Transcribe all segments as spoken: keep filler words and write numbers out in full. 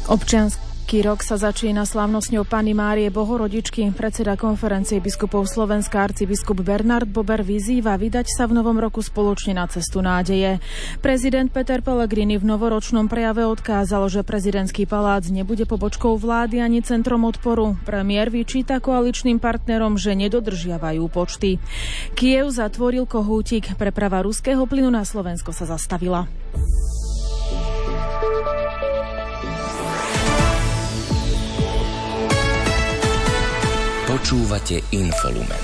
Občiansky rok sa začína slávnostňou Panny Márie Bohorodičky. Predseda konferencie biskupov Slovenska arcibiskup Bernard Bober vyzýva vydať sa v novom roku spoločne na cestu nádeje. Prezident Peter Pellegrini v novoročnom prejave odkázal, že prezidentský palác nebude pobočkou vlády ani centrom odporu. Premiér vyčíta koaličným partnerom, že nedodržiavajú počty. Kyjev zatvoril kohútik. Preprava ruského plynu na Slovensko sa zastavila. Počúvate Infolumen.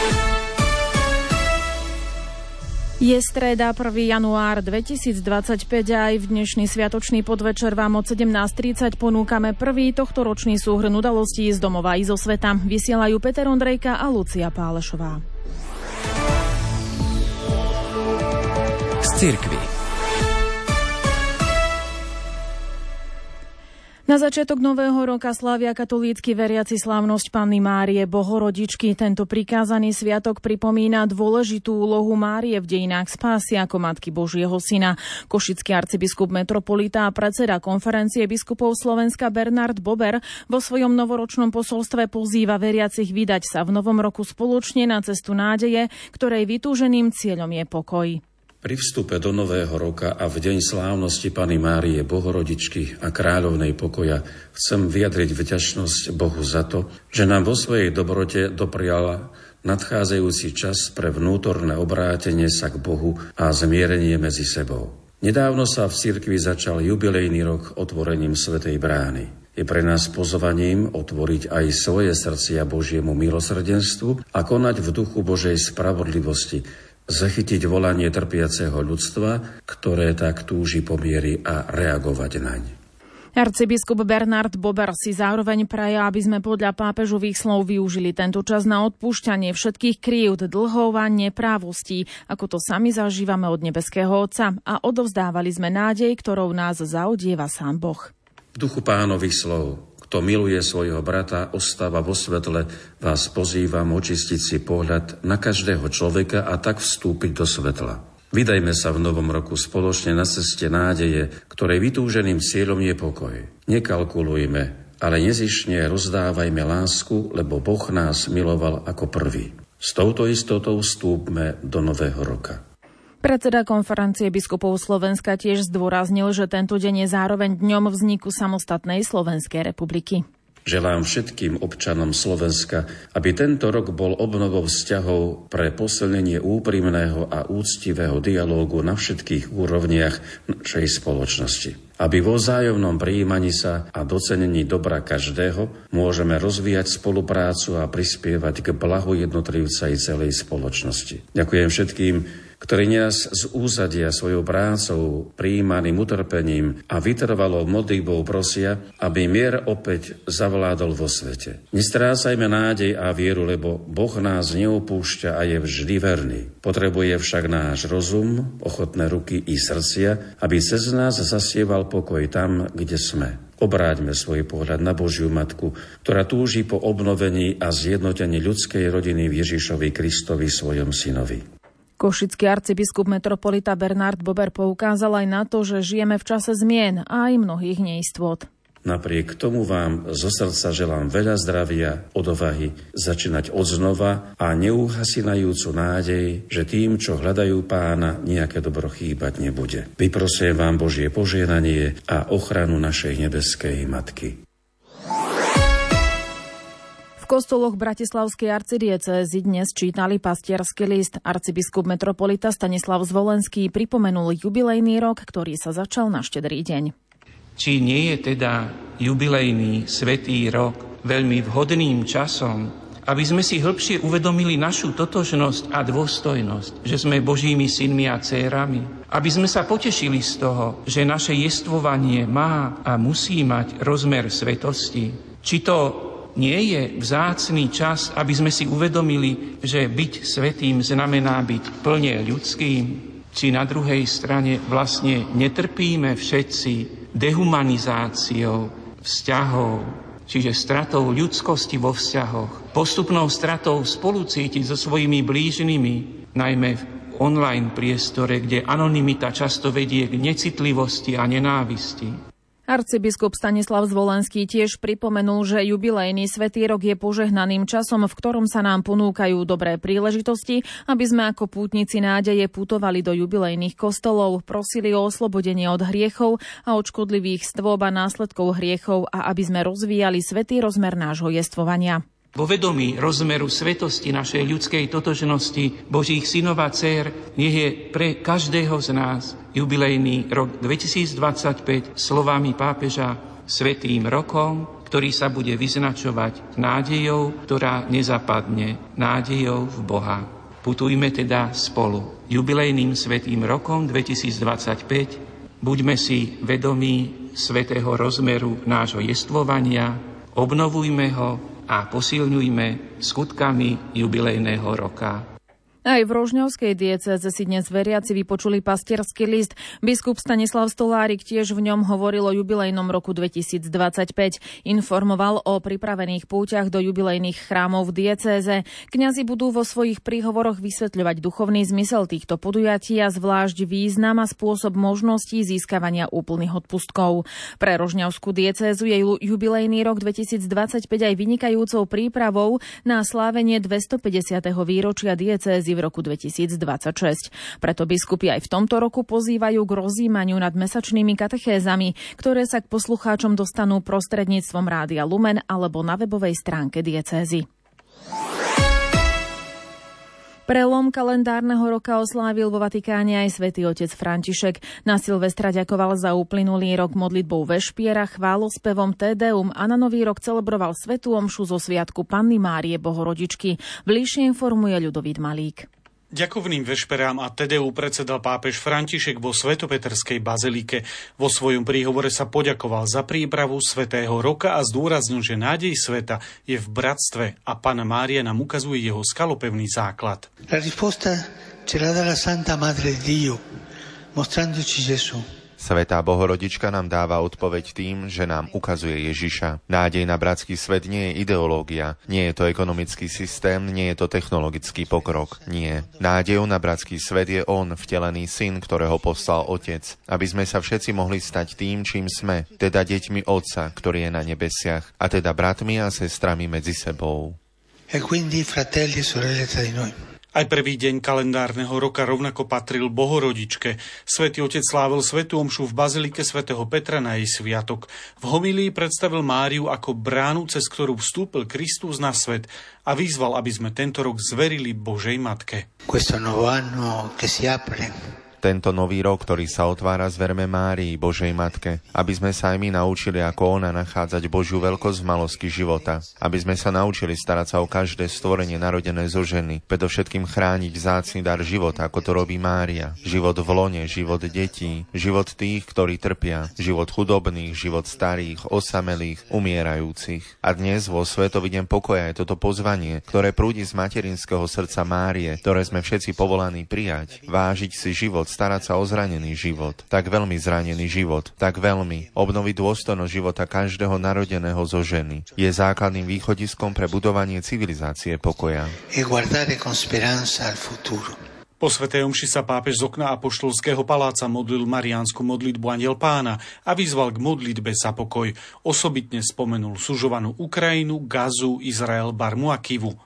Je streda prvého januára dvetisícdvadsaťpäť a aj v dnešný sviatočný podvečer vám od sedemnásť tridsať ponúkame prvý tohtoročný súhrn udalostí z domova i zo sveta. Vysielajú Peter Ondrejka a Lucia Pálešová. Z cirkvi. Na začiatok nového roka slávia katolícky veriaci slávnosť Panny Márie Bohorodičky. Tento prikázaný sviatok pripomína dôležitú úlohu Márie v dejinách spásy ako Matky Božieho syna. Košický arcibiskup metropolita a predseda konferencie biskupov Slovenska Bernard Bober vo svojom novoročnom posolstve pozýva veriacich vydať sa v novom roku spoločne na cestu nádeje, ktorej vytúženým cieľom je pokoj. Pri vstupe do nového roka a v deň slávnosti Panny Márie Bohorodičky a kráľovnej pokoja chcem vyjadriť vďačnosť Bohu za to, že nám vo svojej dobrote doprial nadchádzajúci čas pre vnútorné obrátenie sa k Bohu a zmierenie medzi sebou. Nedávno sa v cirkvi začal jubilejný rok otvorením Svätej brány. Je pre nás pozvaním otvoriť aj svoje srdcia Božiemu milosrdenstvu a konať v duchu Božej spravodlivosti, zachytiť volanie trpiaceho ľudstva, ktoré tak túži po mieri a reagovať naň. Arcibiskup Bernard Bober si zároveň praje, aby sme podľa pápežových slov využili tento čas na odpúšťanie všetkých krívd, dlhov a neprávostí, ako to sami zažívame od nebeského Otca, a odovzdávali sme nádej, ktorou nás zaodieva sám Boh. V duchu Pánových slov: kto miluje svojho brata, ostáva vo svetle, vás pozývam očistiť si pohľad na každého človeka a tak vstúpiť do svetla. Vydajme sa v novom roku spoločne na ceste nádeje, ktorej vytúženým cieľom je pokoj. Nekalkulujme, ale nezištne rozdávajme lásku, lebo Boh nás miloval ako prvý. S touto istotou vstúpme do nového roka. Predseda konferencie biskupov Slovenska tiež zdôraznil, že tento deň je zároveň dňom vzniku samostatnej Slovenskej republiky. Želám všetkým občanom Slovenska, aby tento rok bol obnovou vzťahov pre posilnenie úprimného a úctivého dialógu na všetkých úrovniach našej spoločnosti. Aby vo vzájomnom prijímaní sa a docenení dobra každého môžeme rozvíjať spoluprácu a prispievať k blahu jednotlivca i celej spoločnosti. Ďakujem všetkým, ktorí nás z úzadia svojou prácou, prijímaným utrpením a vytrvalou modlitbou prosia, aby mier opäť zavládol vo svete. Nestrácajme nádej a vieru, lebo Boh nás neopúšťa a je vždy verný. Potrebuje však náš rozum, ochotné ruky i srdcia, aby cez nás zasieval pokoj tam, kde sme. Obráťme svoj pohľad na Božiu Matku, ktorá túži po obnovení a zjednotení ľudskej rodiny v Ježišovi Kristovi, svojom synovi. Košický arcibiskup metropolita Bernard Bober poukázal aj na to, že žijeme v čase zmien a aj mnohých neistôt. Napriek tomu vám zo srdca želám veľa zdravia, odvahy, začínať odznova a neuhasínajúcu nádej, že tým, čo hľadajú Pána, nejaké dobro chýbať nebude. Vyprosujem vám Božie požehnanie a ochranu našej nebeskej Matky. V kostoloch Bratislavskej arcidiecézy dnes čítali pastierský list. Arcibiskup metropolita Stanislav Zvolenský pripomenul jubilejný rok, ktorý sa začal na Štedrý deň. Či nie je teda jubilejný svätý rok veľmi vhodným časom, aby sme si hĺbšie uvedomili našu totožnosť a dôstojnosť, že sme Božími synmi a dcérami, aby sme sa potešili z toho, že naše jestvovanie má a musí mať rozmer svetosti. Či to nie je vzácny čas, aby sme si uvedomili, že byť svätým znamená byť plne ľudským? Či na druhej strane vlastne netrpíme všetci dehumanizáciou vzťahov, čiže stratou ľudskosti vo vzťahoch, postupnou stratou spolucítiť so svojimi blížnymi, najmä v online priestore, kde anonymita často vedie k necitlivosti a nenávisti? Arcibiskup Stanislav Zvolenský tiež pripomenul, že jubilejný svätý rok je požehnaným časom, v ktorom sa nám ponúkajú dobré príležitosti, aby sme ako pútnici nádeje putovali do jubilejných kostolov, prosili o oslobodenie od hriechov a od škodlivých stôb a následkov hriechov a aby sme rozvíjali svätý rozmer nášho jestvovania. Vo vedomí rozmeru svetosti našej ľudskej totožnosti Božích synov a dcér nech je pre každého z nás jubilejný rok dvetisícdvadsaťpäť slovami pápeža svätým rokom, ktorý sa bude vyznačovať nádejou, ktorá nezapadne, nádejou v Boha. Putujme teda spolu jubilejným svätým rokom dvetisícdvadsaťpäť. Buďme si vedomí svätého rozmeru nášho jestvovania, obnovujme ho a posilňujme skutkami jubilejného roka. Aj v Rožňovskej diecéze si dnes veriaci vypočuli pastierský list. Biskup Stanislav Stolárik tiež v ňom hovoril o jubilejnom roku dvetisícdvadsaťpäť. Informoval o pripravených púťach do jubilejných chrámov v diecéze. Kňazi budú vo svojich príhovoroch vysvetľovať duchovný zmysel týchto podujatí a zvlášť význam a spôsob možností získavania úplných odpustkov. Pre Rožňovskú diecézu je jubilejný rok dvetisícdvadsaťpäť aj vynikajúcou prípravou na slávenie dvestopäťdesiateho výročia diecézy v roku dvetisícdvadsaťšesť. Preto biskupy aj v tomto roku pozývajú k rozjímaniu nad mesačnými katechézami, ktoré sa k poslucháčom dostanú prostredníctvom Rádia Lumen alebo na webovej stránke diecézy. Prelom kalendárneho roka oslávil vo Vatikáne aj svätý otec František. Na Silvestra ďakoval za uplynulý rok modlitbou vešpiera, chválospevom Te Deum a na nový rok celebroval svätú omšu zo sviatku Panny Márie Bohorodičky. Bližšie informuje Ľudovít Malík. Ďakovným vešperám a Te Deu predsedal pápež František vo Svetopetrskej bazilike. Vo svojom príhovore sa poďakoval za prípravu svätého roka a zdôraznil, že nádej sveta je v bratstve a Panna Mária nám ukazuje jeho skalopevný základ. La risposta ce la dà la Santa Madre Dio, mostrandoci Gesù. Svätá Bohorodička nám dáva odpoveď tým, že nám ukazuje Ježiša. Nádej na bratský svet nie je ideológia, nie je to ekonomický systém, nie je to technologický pokrok, nie. Nádejou na bratský svet je on, vtelený syn, ktorého poslal Otec, aby sme sa všetci mohli stať tým, čím sme, teda deťmi Otca, ktorý je na nebesiach, a teda bratmi a sestrami medzi sebou. E quindi fratelli e sorelle tra di noi. Aj prvý deň kalendárneho roka rovnako patril Bohorodičke. Svätý otec slávil svätú omšu v bazilike svätého Petra na jej sviatok. V homílii predstavil Máriu ako bránu, cez ktorú vstúpil Kristus na svet a vyzval, aby sme tento rok zverili Božej Matke. Questo nuovo anno che si apre. Tento nový rok, ktorý sa otvára, zverme Márii, Božej Matke, aby sme sa aj my naučili ako ona nachádzať Božiu veľkosť v malosti života, aby sme sa naučili starať sa o každé stvorenie narodené zo ženy, predovšetkým chrániť vzácny dar života, ako to robí Mária, život v lone, život detí, život tých, ktorí trpia, život chudobných, život starých, osamelých, umierajúcich. A dnes vo Svetoviden pokoja je toto pozvanie, ktoré prúdi z materinského srdca Márie, ktoré sme všetci povolaní prijať, vážiť si život, starať sa o zranený život, tak veľmi zranený život, tak veľmi obnoviť dôstojnosť života každého narodeného zo ženy. Je základným východiskom pre budovanie civilizácie pokoja. E guardare con speranza al futuro. Po svätej omši sa pápež z okna apoštolského paláca modlil mariánsku modlitbu Anjel Pána a vyzval k modlitbe za pokoj. Osobitne spomenul sužovanú Ukrajinu, Gazu, Izrael, Barmu a Kivu.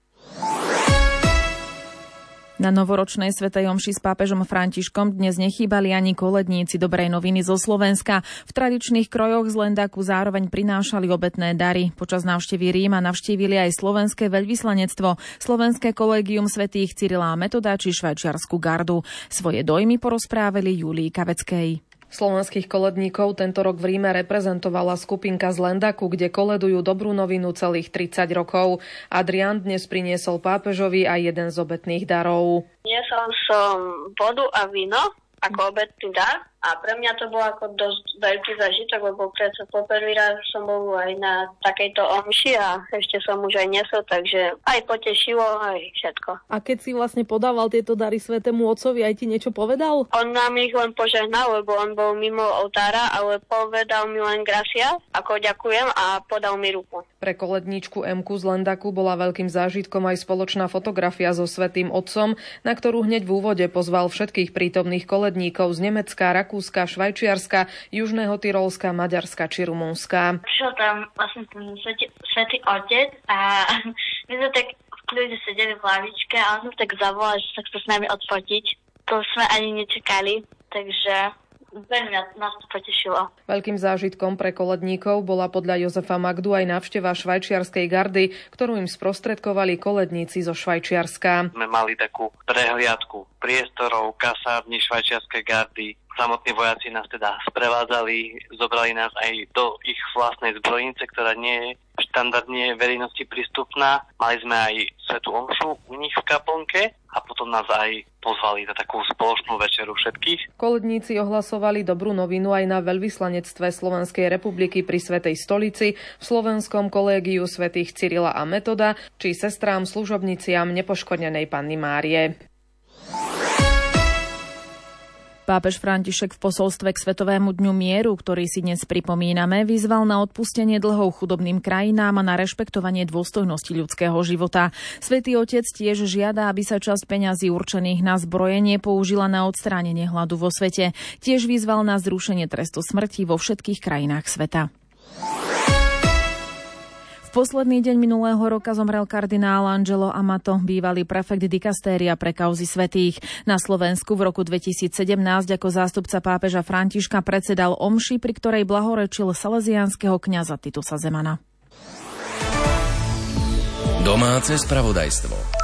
Na novoročnej svätej omši s pápežom Františkom dnes nechýbali ani koledníci dobrej noviny zo Slovenska. V tradičných krojoch z Lendaku zároveň prinášali obetné dary. Počas návštevy Ríma navštívili aj slovenské veľvyslanectvo, slovenské kolégium svätých Cyrila a Metoda či švajčiarsku gardu. Svoje dojmy porozprávali Júlii Kaveckej. Slovenských koledníkov tento rok v Ríme reprezentovala skupinka z Lendaku, kde koledujú dobrú novinu celých tridsať rokov. Adrián dnes priniesol pápežovi aj jeden z obetných darov. Niesol som vodu a víno ako obetný dar a pre mňa to bol ako dosť veľký zažitok, lebo predsa poprvý raz som bol aj na takejto omši a ešte som už aj nesol, takže aj potešilo, aj všetko. A keď si vlastne podával tieto dary Svätému Otcovi, aj ti niečo povedal? On nám ich len požehnal, lebo on bol mimo oltára, ale povedal mi len gracia, ako ďakujem a podal mi ruku. Pre koledníčku Emku z Lendaku bola veľkým zážitkom aj spoločná fotografia so Svätým Otcom, na ktorú hneď v úvode pozval všetkých prítomných koledníkov z Nemecka, Rakúska, Rakúska, Švajčiarska, Južného Tyrolska, Maďarska či Rumunska. Prišiel tam vlastne ten svätý, svätý otec a my sme tak v kľude sedeli v lavičke a on sa tak zavolal, že sa chce s nami odfotiť. To sme ani nečakali, takže veľmi nás to potešilo. Veľkým zážitkom pre koledníkov bola podľa Jozefa Magdu aj návšteva švajčiarskej gardy, ktorú im sprostredkovali koledníci zo Švajčiarska. Sme mali takú prehliadku priestorov, kasárny švajčiarskej gardy. Samotní vojaci nás teda sprevádzali, zobrali nás aj do ich vlastnej zbrojnice, ktorá nie je štandardne verejnosti prístupná. Mali sme aj svätú omšu u nich v kaplnke a potom nás aj pozvali na takú spoločnú večeru všetkých. Koledníci ohlasovali dobrú novinu aj na veľvyslanectve Slovenskej republiky pri Svätej stolici, v Slovenskom kolégiu svätých Cyrila a Metoda či sestrám služobniciam nepoškodenej Panny Márie. Pápež František v posolstve k Svetovému dňu mieru, ktorý si dnes pripomíname, vyzval na odpustenie dlhov chudobným krajinám a na rešpektovanie dôstojnosti ľudského života. Svätý Otec tiež žiada, aby sa časť peňazí určených na zbrojenie použila na odstránenie hladu vo svete. Tiež vyzval na zrušenie trestu smrti vo všetkých krajinách sveta. V posledný deň minulého roka zomrel kardinál Angelo Amato, bývalý prefekt dikastéria pre kauzy svätých. Na Slovensku v roku dvetisícsedemnásť ako zástupca pápeža Františka predsedal omši, pri ktorej blahorečil salesiánskeho kňaza Titusa Zemana. Domáce spravodajstvo.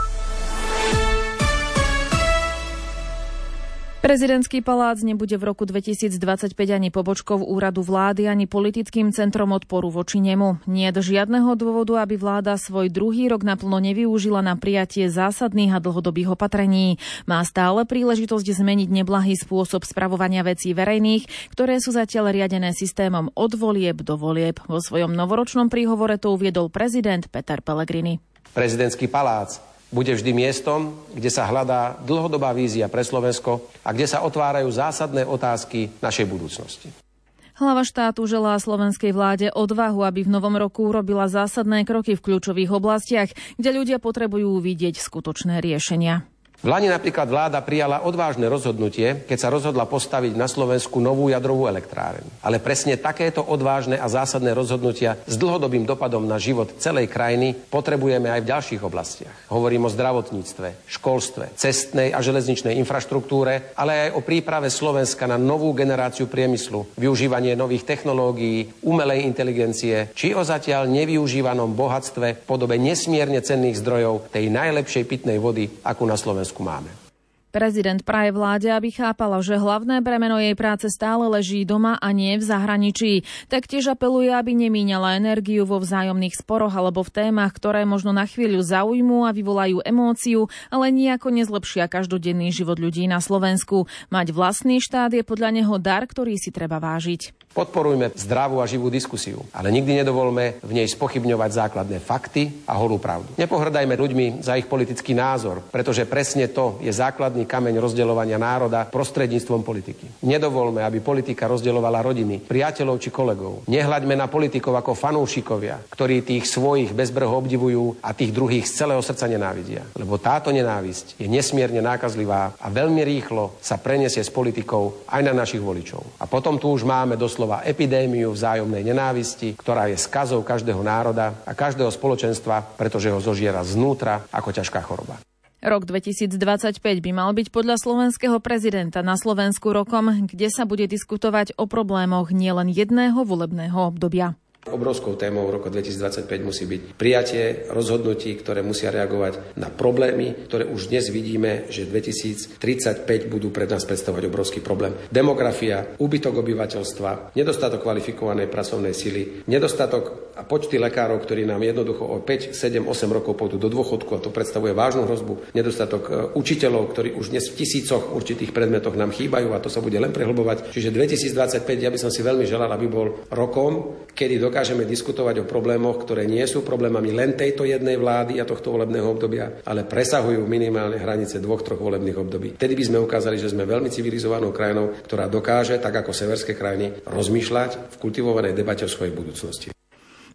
Prezidentský palác nebude v roku dvetisícdvadsaťpäť ani pobočkou úradu vlády, ani politickým centrom odporu voči nemu. Niet žiadneho dôvodu, aby vláda svoj druhý rok naplno nevyužila na prijatie zásadných a dlhodobých opatrení. Má stále príležitosť zmeniť neblahý spôsob spravovania vecí verejných, ktoré sú zatiaľ riadené systémom od volieb do volieb. Vo svojom novoročnom príhovore to uviedol prezident Peter Pellegrini. Prezidentský palác bude vždy miestom, kde sa hľadá dlhodobá vízia pre Slovensko a kde sa otvárajú zásadné otázky našej budúcnosti. Hlava štátu želá slovenskej vláde odvahu, aby v novom roku urobila zásadné kroky v kľúčových oblastiach, kde ľudia potrebujú vidieť skutočné riešenia. V Lani napríklad vláda prijala odvážne rozhodnutie, keď sa rozhodla postaviť na Slovensku novú jadrovú elektráreň. Ale presne takéto odvážne a zásadné rozhodnutia s dlhodobým dopadom na život celej krajiny potrebujeme aj v ďalších oblastiach. Hovorím o zdravotníctve, školstve, cestnej a železničnej infraštruktúre, ale aj o príprave Slovenska na novú generáciu priemyslu, využívanie nových technológií, umelej inteligencie, či o zatiaľ nevyužívanom bohatstve v podobe nesmierne cenných zdrojov tej najlepšej pitnej vody, akú na Slovensku máme. Prezident praje vláde, aby chápala, že hlavné bremeno jej práce stále leží doma a nie v zahraničí. Taktiež apeluje, aby nemíňala energiu vo vzájomných sporoch alebo v témach, ktoré možno na chvíľu zaujmú a vyvolajú emóciu, ale nijako nezlepšia každodenný život ľudí na Slovensku. Mať vlastný štát je podľa neho dar, ktorý si treba vážiť. Podporujme zdravú a živú diskusiu, ale nikdy nedovolme v nej spochybňovať základné fakty a holú pravdu. Nepohrdajme ľuďmi za ich politický názor, pretože presne to je základný kameň rozdeľovania národa prostredníctvom politiky. Nedovolme, aby politika rozdeľovala rodiny, priateľov či kolegov. Nehľaďme na politikov ako fanúšikovia, ktorí tých svojich bezbrho obdivujú a tých druhých z celého srdca nenávidia. Lebo táto nenávisť je nesmierne nákazlivá a veľmi rýchlo sa preniesie s politikou aj na našich voličov. A potom tu už máme doslova epidémiu vzájomnej nenávisti, ktorá je skazou každého národa a každého spoločenstva, pretože ho zožiera znútra ako ťažká choroba. Rok dvetisícdvadsaťpäť by mal byť podľa slovenského prezidenta na Slovensku rokom, kde sa bude diskutovať o problémoch nielen jedného volebného obdobia. Obrovskou témou roku dvetisícdvadsaťpäť musí byť prijatie rozhodnutí, ktoré musia reagovať na problémy, ktoré už dnes vidíme, že dvetisíctridsaťpäť budú pred nás predstavovať obrovský problém. Demografia, úbytok obyvateľstva, nedostatok kvalifikovanej pracovnej sily, nedostatok a počty lekárov, ktorí nám jednoducho o päť, sedem, osem rokov pôjdu do dôchodku a to predstavuje vážnu hrozbu, nedostatok učiteľov, ktorí už dnes v tisícoch určitých predmetoch nám chýbajú a to sa bude len prehlbovať. Čiže dvetisícdvadsaťpäť ja by som si veľmi želal, aby bol rokom, kedy dokážeme diskutovať o problémoch, ktoré nie sú problémami len tejto jednej vlády a tohto volebného obdobia, ale presahujú minimálne hranice dvoch, troch volebných období. Tedy by sme ukázali, že sme veľmi civilizovanou krajinou, ktorá dokáže, tak ako severské krajiny, rozmýšľať v kultivovanej debate o svojej budúcnosti.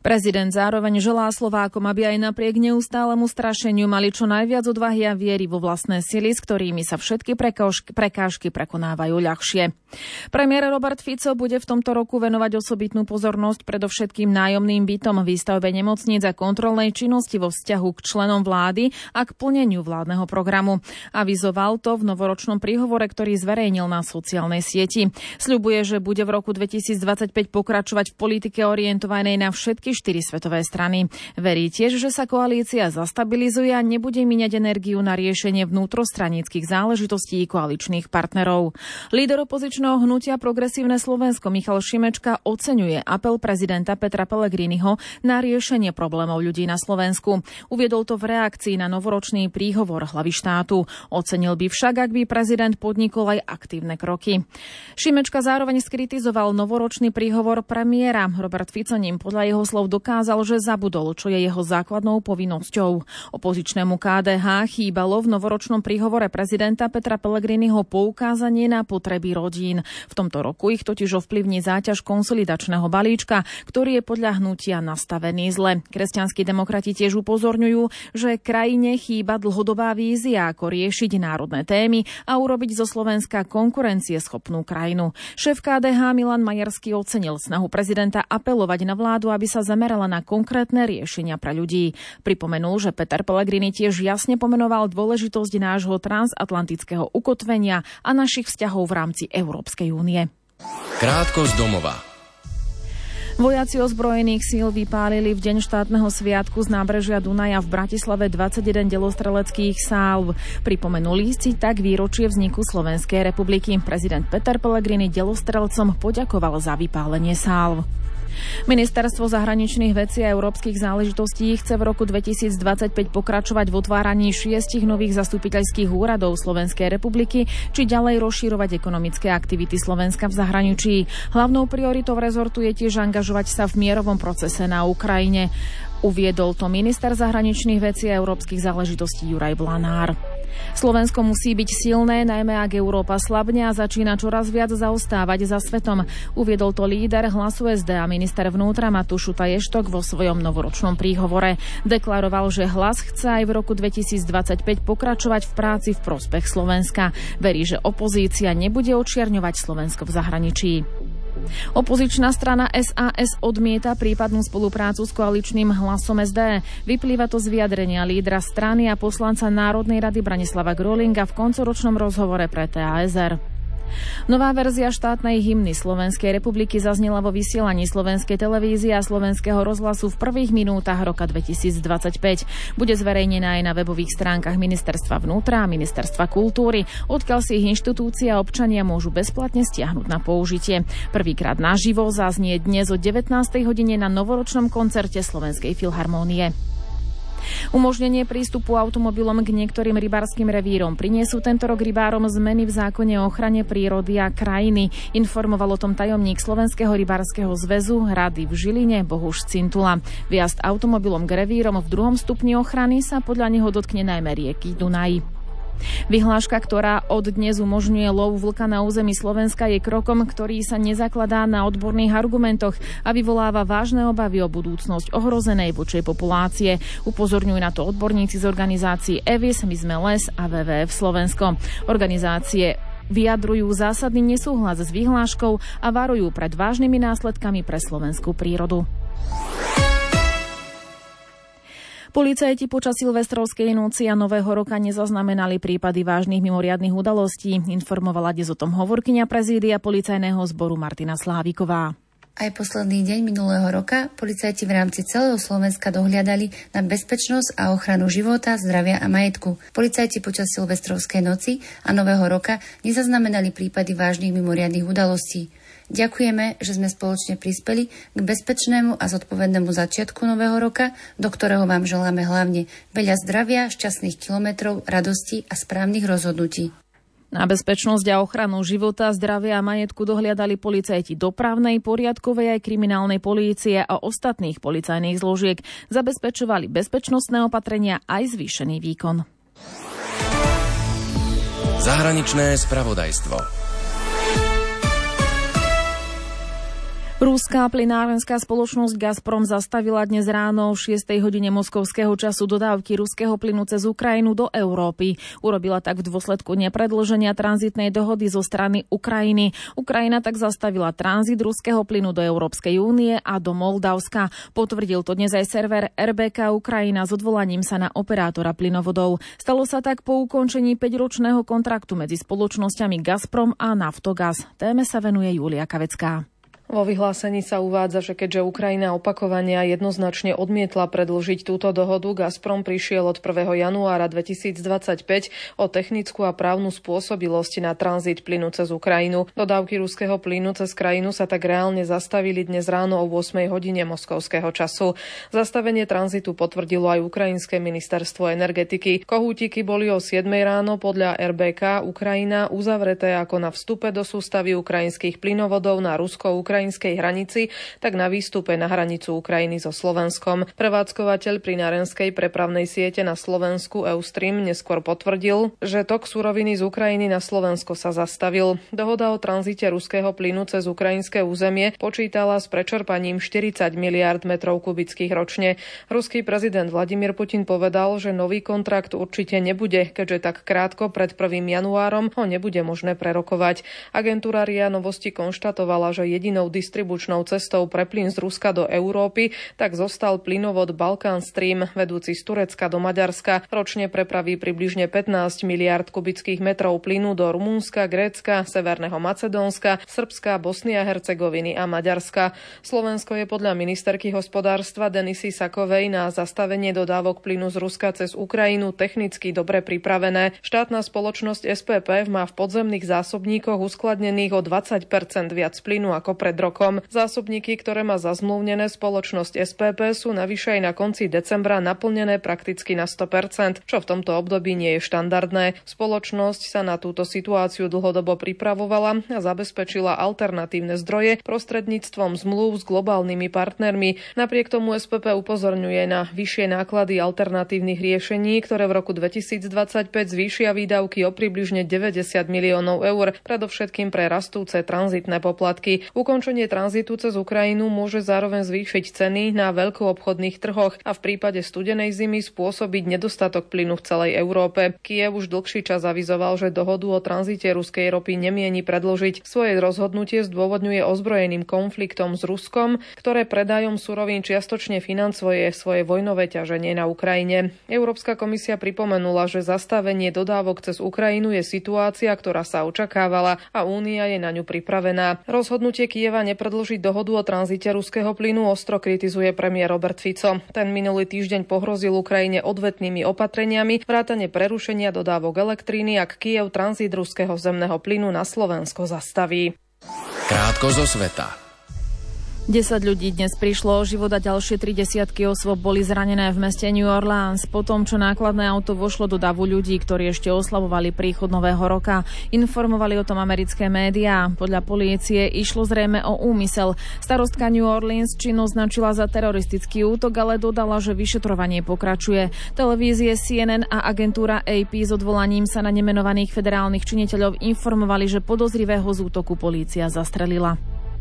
Prezident zároveň želá Slovákom, aby aj napriek neustálemu strašeniu mali čo najviac odvahy a viery vo vlastné sily, s ktorými sa všetky prekážky, prekážky prekonávajú ľahšie. Premiér Robert Fico bude v tomto roku venovať osobitnú pozornosť predovšetkým nájomným bytom, výstavbe nemocníc a kontrolnej činnosti vo vzťahu k členom vlády a k plneniu vládneho programu. Avizoval to v novoročnom príhovore, ktorý zverejnil na sociálnej sieti. Sľubuje, že bude v roku dvetisícdvadsaťpäť pokračovať v politike orientovanej na všetky štyri svetové strany. Verí tiež, že sa koalícia zastabilizuje a nebude míňať energiu na riešenie vnútrostranických záležitostí koaličných partnerov. Líder opozičného hnutia Progresívne Slovensko Michal Šimečka oceňuje apel prezidenta Petra Pellegriniho na riešenie problémov ľudí na Slovensku. Uviedol to v reakcii na novoročný príhovor hlavy štátu. Ocenil by však, ak by prezident podnikol aj aktívne kroky. Šimečka zároveň skritizoval novoročný príhovor premiéra. Robert Fico ním podľa jeho slov dokázal, že zabudol, čo je jeho základnou povinnosťou. Opozičnému ká dé há chýbalo v novoročnom príhovore prezidenta Petra Pellegriniho poukázanie na potreby rodín. V tomto roku ich totiž ovplyvní záťaž konsolidačného balíčka, ktorý je podľa hnutia nastavený zle. Kresťanskí demokrati tiež upozorňujú, že krajine chýba dlhodobá vízia, ako riešiť národné témy a urobiť zo Slovenska konkurencieschopnú krajinu. Šéf ká dé há Milan Majerský ocenil snahu prezidenta apelovať na vládu, aby sa zamerala na konkrétne riešenia pre ľudí. Pripomenul, že Peter Pellegrini tiež jasne pomenoval dôležitosť nášho transatlantického ukotvenia a našich vzťahov v rámci Európskej únie. Krátko z domova. Vojaci ozbrojených síl vypálili v deň štátneho sviatku z nábrežia Dunaja v Bratislave dvadsaťjeden delostreleckých sálv. Pripomenuli si tak výročie vzniku Slovenskej republiky. Prezident Peter Pellegrini delostrelcom poďakoval za vypálenie sálv. Ministerstvo zahraničných vecí a európskych záležitostí chce v roku dvetisícdvadsaťpäť pokračovať v otváraní šiestich nových zastupiteľských úradov Slovenskej republiky či ďalej rozširovať ekonomické aktivity Slovenska v zahraničí. Hlavnou prioritou rezortu je tiež angažovať sa v mierovom procese na Ukrajine. Uviedol to minister zahraničných vecí a európskych záležitostí Juraj Blanár. Slovensko musí byť silné, najmä ak Európa slabne a začína čoraz viac zaostávať za svetom. Uviedol to líder Hlasu es dé a minister vnútra Matúš Šuta Ještok vo svojom novoročnom príhovore. Deklaroval, že Hlas chce aj v roku dvetisícdvadsaťpäť pokračovať v práci v prospech Slovenska. Verí, že opozícia nebude očierňovať Slovensko v zahraničí. Opozičná strana es a es odmieta prípadnú spoluprácu s koaličným Hlasom es dé. Vyplýva to z vyjadrenia lídra strany a poslanca Národnej rady Branislava Grolinga v koncoročnom rozhovore pre té a es er. Nová verzia štátnej hymny Slovenskej republiky zaznela vo vysielaní Slovenskej televízie a Slovenského rozhlasu v prvých minútach roka dvetisícdvadsaťpäť. Bude zverejnená aj na webových stránkach Ministerstva vnútra a Ministerstva kultúry, odkiaľ si ich inštitúcie a občania môžu bezplatne stiahnuť na použitie. Prvýkrát naživo zaznie dnes o devätnástej hodine na novoročnom koncerte Slovenskej filharmónie. Umožnenie prístupu automobilom k niektorým rybárskym revírom priniesú tento rok rybárom zmeny v zákone o ochrane prírody a krajiny. Informoval o tom tajomník Slovenského rybárskeho zväzu Rady v Žiline Bohuš Cintula. Vjazd automobilom k revírom v druhom stupni ochrany sa podľa neho dotkne najmä rieky Dunaj. Vyhláška, ktorá od dnes umožňuje lov vlka na území Slovenska, je krokom, ktorý sa nezakladá na odborných argumentoch a vyvoláva vážne obavy o budúcnosť ohrozenej vlčej populácie. Upozorňujú na to odborníci z organizácií é vé í es, My sme les a vé vé ef Slovensko. Organizácie vyjadrujú zásadný nesúhlas s vyhláškou a varujú pred vážnymi následkami pre slovenskú prírodu. Policajti počas silvestrovskej noci a Nového roka nezaznamenali prípady vážnych mimoriadnych udalostí, informovala dnes o tom hovorkyňa prezídia policajného zboru Martina Sláviková. Aj posledný deň minulého roka policajti v rámci celého Slovenska dohliadali na bezpečnosť a ochranu života, zdravia a majetku. Policajti počas silvestrovskej noci a Nového roka nezaznamenali prípady vážnych mimoriadnych udalostí. Ďakujeme, že sme spoločne prispeli k bezpečnému a zodpovednému začiatku Nového roka, do ktorého vám želáme hlavne veľa zdravia, šťastných kilometrov, radosti a správnych rozhodnutí. Na bezpečnosť a ochranu života, zdravia a majetku dohliadali policajti dopravnej, poriadkovej aj kriminálnej polície a ostatných policajných zložiek. Zabezpečovali bezpečnostné opatrenia aj zvýšený výkon. Zahraničné spravodajstvo. Ruská plynárenská spoločnosť Gazprom zastavila dnes ráno o šiestej hodine moskovského času dodávky ruského plynu cez Ukrajinu do Európy. Urobila tak v dôsledku nepredĺženia tranzitnej dohody zo strany Ukrajiny. Ukrajina tak zastavila tranzit ruského plynu do Európskej únie a do Moldavska. Potvrdil to dnes aj server er bé ká Ukrajina s odvolaním sa na operátora plynovodov. Stalo sa tak po ukončení päťročného kontraktu medzi spoločnosťami Gazprom a Naftogaz. Téme sa venuje Julia Kavecká. Vo vyhlásení sa uvádza, že keďže Ukrajina opakovane a jednoznačne odmietla predĺžiť túto dohodu, Gazprom prišiel od prvého januára dvetisícdvadsaťpäť o technickú a právnu spôsobilosť na tranzit plynu cez Ukrajinu. Dodávky ruského plynu cez krajinu sa tak reálne zastavili dnes ráno o ôsmej hodine moskovského času. Zastavenie tranzitu potvrdilo aj ukrajinské ministerstvo energetiky. Kohútiky boli o siedmej ráno podľa er bé ká Ukrajina uzavreté ako na vstupe do sústavy ukrajinských plynovodov na rusko-ukrajinskej ukrajinskej hranici, tak na výstupe na hranicu Ukrajiny so Slovenskom. Prevádzkovateľ plynárenskej prepravnej siete na Slovensku Eustream neskôr potvrdil, že tok suroviny z Ukrajiny na Slovensko sa zastavil. Dohoda o tranzite ruského plynu cez ukrajinské územie počítala s prečerpaním štyridsať miliárd metrov kubických ročne. Ruský prezident Vladimír Putin povedal, že nový kontrakt určite nebude, keďže tak krátko pred prvým januárom ho nebude možné prerokovať. Agentúra er í á Novosti konštatovala, že jedinou distribučnou cestou pre plyn z Ruska do Európy tak zostal plynovod Balkán Stream, vedúci z Turecka do Maďarska. Ročne prepraví približne pätnásť miliárd kubických metrov plynu do Rumunska, Grécka, Severného Macedónska, Srbska, Bosny a Hercegoviny a Maďarska. Slovensko je podľa ministerky hospodárstva Denisy Sakovej na zastavenie dodávok plynu z Ruska cez Ukrajinu technicky dobre pripravené. Štátna spoločnosť es pé pé má v podzemných zásobníkoch uskladnených o dvadsať percent viac plynu ako pred rokom. Zásobníky, ktoré má zazmluvnené spoločnosť es pé pé, sú navyše aj na konci decembra naplnené prakticky na sto percent, čo v tomto období nie je štandardné. Spoločnosť sa na túto situáciu dlhodobo pripravovala a zabezpečila alternatívne zdroje prostredníctvom zmluv s globálnymi partnermi. Napriek tomu es pé pé upozorňuje na vyššie náklady alternatívnych riešení, ktoré v roku dvetisícdvadsaťpäť zvýšia výdavky o približne deväťdesiat miliónov eur, predovšetkým pre rastúce tranzitné poplatky. Ukončenie tranzitu cez Ukrajinu môže zároveň zvýšiť ceny na veľkoobchodných trhoch a v prípade studenej zimy spôsobiť nedostatok plynu v celej Európe. Kyjev už dlhší čas avizoval, že dohodu o tranzite ruskej ropy nemieni predĺžiť. Svoje rozhodnutie zdôvodňuje ozbrojeným konfliktom s Ruskom, ktoré predajom surovín čiastočne financuje svoje vojnové ťaženie na Ukrajine. Európska komisia pripomenula, že zastavenie dodávok cez Ukrajinu je situácia, ktorá sa očakávala a Únia je na ňu pripravená. Rozhodnutie Kyjeva nepredĺžiť dohodu o tranzite ruského plynu ostro kritizuje premiér Robert Fico. Ten minulý týždeň pohrozil Ukrajine odvetnými opatreniami vrátane prerušenia dodávok elektriny, ak Kyjev tranzit ruského zemného plynu na Slovensko zastaví. Krátko zo sveta. desať ľudí dnes prišlo o život a ďalšie tri desiatky osôb boli zranené v meste New Orleans po tom, čo nákladné auto vošlo do davu ľudí, ktorí ešte oslavovali príchod nového roka. Informovali o tom americké médiá. Podľa polície išlo zrejme o úmysel. Starostka New Orleans čin označila za teroristický útok, ale dodala, že vyšetrovanie pokračuje. Televízie C N N a agentúra á pé s odvolaním sa na nemenovaných federálnych činiteľov informovali, že podozrivého z útoku polícia zastrelila.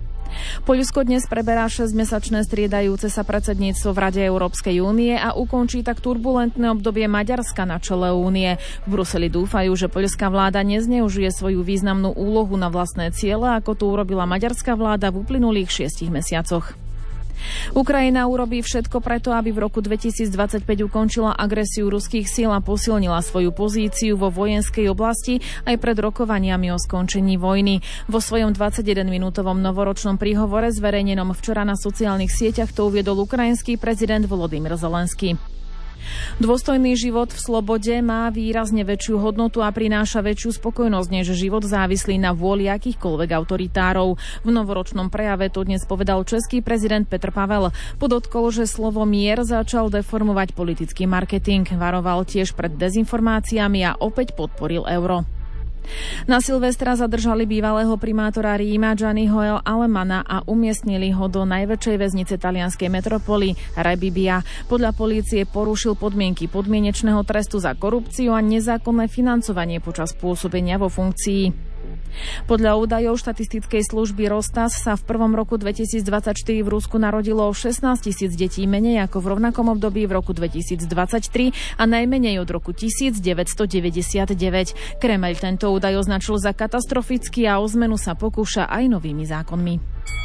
Poľsko dnes preberá šesťmesačné striedajúce sa predsedníctvo v Rade Európskej únie a ukončí tak turbulentné obdobie Maďarska na čele únie. V Bruseli dúfajú, že poľská vláda nezneužije svoju významnú úlohu na vlastné ciele, ako to urobila maďarská vláda v uplynulých šiestich mesiacoch. Ukrajina urobí všetko preto, aby v roku dvetisícdvadsaťpäť ukončila agresiu ruských síl a posilnila svoju pozíciu vo vojenskej oblasti aj pred rokovaniami o skončení vojny. Vo svojom dvadsaťjedenminútovom novoročnom príhovore zverejnenom včera na sociálnych sieťach to uviedol ukrajinský prezident Volodymyr Zelenský. Dôstojný život v slobode má výrazne väčšiu hodnotu a prináša väčšiu spokojnosť než život závislý na vôli akýchkoľvek autoritárov. V novoročnom prejave to dnes povedal český prezident Petr Pavel. Podotkol, že slovo mier začal deformovať politický marketing, varoval tiež pred dezinformáciami a opäť podporil euro. Na Silvestra zadržali bývalého primátora Ríma Gianniho Alemana a umiestnili ho do najväčšej väznice talianskej metropoly Rebibbia. Podľa polície porušil podmienky podmienečného trestu za korupciu a nezákonné financovanie počas pôsobenia vo funkcii. Podľa údajov štatistickej služby Rostas sa v prvom roku dvetisícdvadsaťštyri v Rusku narodilo šestnásť tisíc detí menej ako v rovnakom období v roku dvetisícdvadsaťtri a najmenej od roku devätnásťstodeväťdesiatdeväť. Kremeľ tento údaj označil za katastrofický a o zmenu sa pokúša aj novými zákonmi.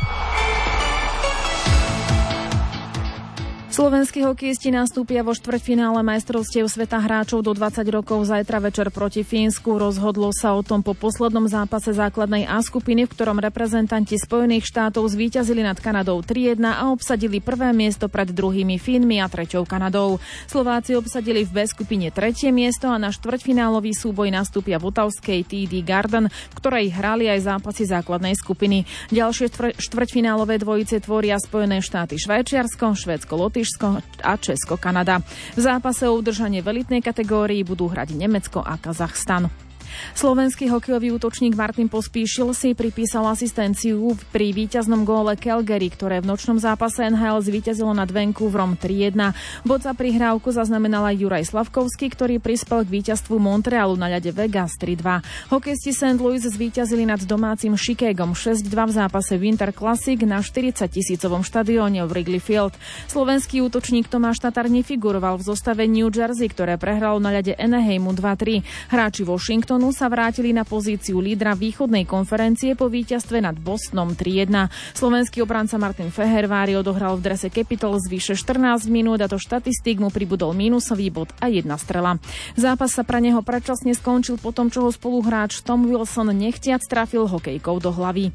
Slovenskí hokejisti nastúpia vo štvrťfinále majstrovstiev sveta hráčov do dvadsať rokov zajtra večer proti Fínsku. Rozhodlo sa o tom po poslednom zápase základnej A skupiny, v ktorom reprezentanti Spojených štátov zvíťazili nad Kanadou tri jedna a obsadili prvé miesto pred druhými Fínmi a treťou Kanadou. Slováci obsadili v B skupine tretie miesto a na štvrťfinálový súboj nastúpia v otavskej té dé Garden, v ktorej hrali aj zápasy základnej skupiny. Ďalšie štvrťfinálové dvojice tvoria Spojené štáty Švajčiarsko, Švédsko, Lotyšsko a Česko-Kanada. V zápase o udržanie v elitnej kategórii budú hrať Nemecko a Kazachstan. Slovenský hokejový útočník Martin Pospíšil si pripísal asistenciu pri víťaznom góle Calgary, ktoré v nočnom zápase en há el zvíťazilo nad Vancouverom tri jedna. Bod za prihrávku zaznamenal aj Juraj Slavkovský, ktorý prispel k víťazstvu Montrealu na ľade Vegas tri dva. Hokejisti Saint Louis zvíťazili nad domácim Chicagom šesť dva v zápase Winter Classic na štyridsaťtisícovom štadióne v Wrigley Field. Slovenský útočník Tomáš Tatar nefiguroval v zostave New Jersey, ktoré prehralo na ľade Anaheimu dva tri. Hráči Washingtonu sa vrátili na pozíciu lídra východnej konferencie po víťazstve nad Bostonom tri jedna. Slovenský obranca Martin Fehervári odohral v drese Capitals vyše štrnásť minút a do štatistík mu pribudol mínusový bod a jedna strela. Zápas sa pre neho predčasne skončil po tom, čo ho spoluhráč Tom Wilson nechtiac trafil hokejkou do hlavy.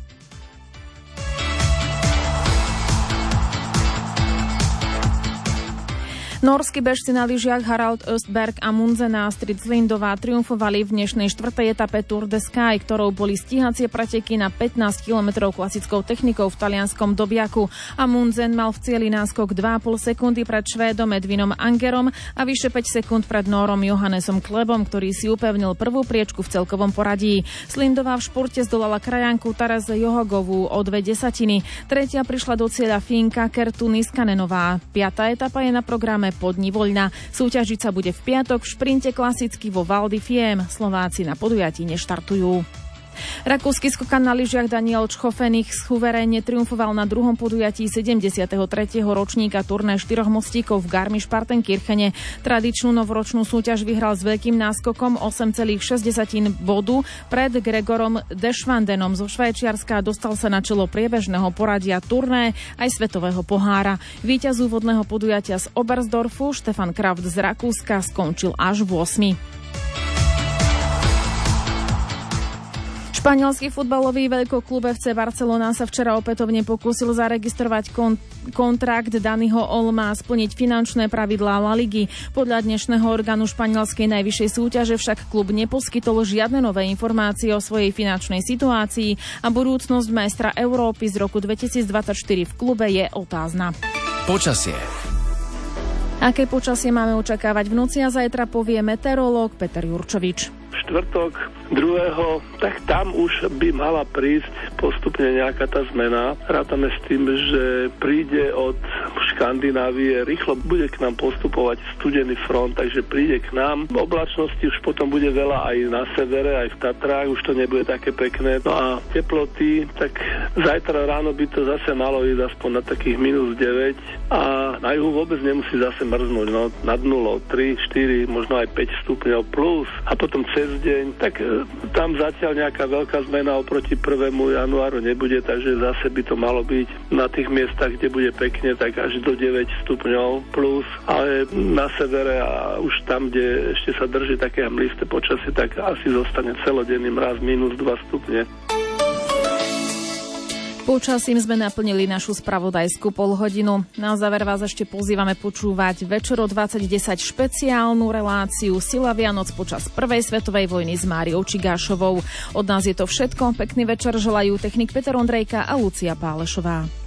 Norskí bežci na lyžiach Harald Östberg a Munzen Astrid Slindová triumfovali v dnešnej štvrtej etape Tour de Sky, ktorou boli stíhacie preteky na pätnásť kilometrov klasickou technikou v talianskom Dobiaku. A Munzen mal v cieli náskok dva a pol sekundy pred Švédom Edvinom Angerom a vyše päť sekúnd pred Nórom Johannesom Klebom, ktorý si upevnil prvú priečku v celkovom poradí. Slindová v športe zdolala krajanku Tereze Johogovú o dve desatiny. Tretia prišla do cieľa Fínka Kertu Niskanenová. Piatá etapa je na programe Podni voľna. Súťažiť sa bude v piatok v šprinte klasicky vo Val di Fiemme. Slováci na podujatí neštartujú. Rakúsky skokan na lyžiach Daniel Čchofenich suverénne triumfoval na druhom podujatí sedemdesiateho tretieho ročníka turné štyroch mostíkov v Garmisch-Partenkirchene. Tradičnú novoročnú súťaž vyhral s veľkým náskokom osem celá šesť bodu pred Gregorom Deschwandenom zo Švajčiarska a dostal sa na čelo priebežného poradia turné aj svetového pohára. Víťaz úvodného podujatia z Oberstdorfu Stefan Kraft z Rakúska skončil až v ôsmy. Španielský futbalový veľkoklub ef cé Barcelona sa včera opätovne pokúsil zaregistrovať kon- kontrakt Daniho Olma a splniť finančné pravidlá La Ligy. Podľa dnešného orgánu španielskej najvyššej súťaže však klub neposkytol žiadne nové informácie o svojej finančnej situácii a budúcnosť majstra Európy z roku dvetisícdvadsaťštyri v klube je otázna. Počasie. Aké počasie máme očakávať v noci a zajtra povie meteorológ Peter Jurčovič. Štvrtok druhého, tak tam už by mala prísť postupne nejaká tá zmena. Rátame s tým, že príde od Škandinávie, rýchlo bude k nám postupovať studený front, takže príde k nám. V oblačnosti už potom bude veľa aj na severe, aj v Tatrách, už to nebude také pekné. No a teploty, tak zajtra ráno by to zase malo ísť aspoň na takých minus deväť a na juhu vôbec nemusí zase mrznúť, no nad nulou, tri, štyri, možno aj päť stupňov plus a potom cez deň, tak e, tam zatiaľ nejaká veľká zmena oproti prvému januáru nebude, takže zase by to malo byť na tých miestach, kde bude pekne, tak až do deväť stupňov plus, ale na severe a už tam, kde ešte sa drží také hmlisté počasie, tak asi zostane celodenný mraz minus dva stupne. Počasím sme naplnili našu spravodajskú polhodinu. Na záver vás ešte pozývame počúvať večer o dvadsať desať špeciálnu reláciu Sila Vianoc počas prvej svetovej vojny s Máriou Čigášovou. Od nás je to všetko. Pekný večer želajú technik Peter Ondrejka a Lucia Pálešová.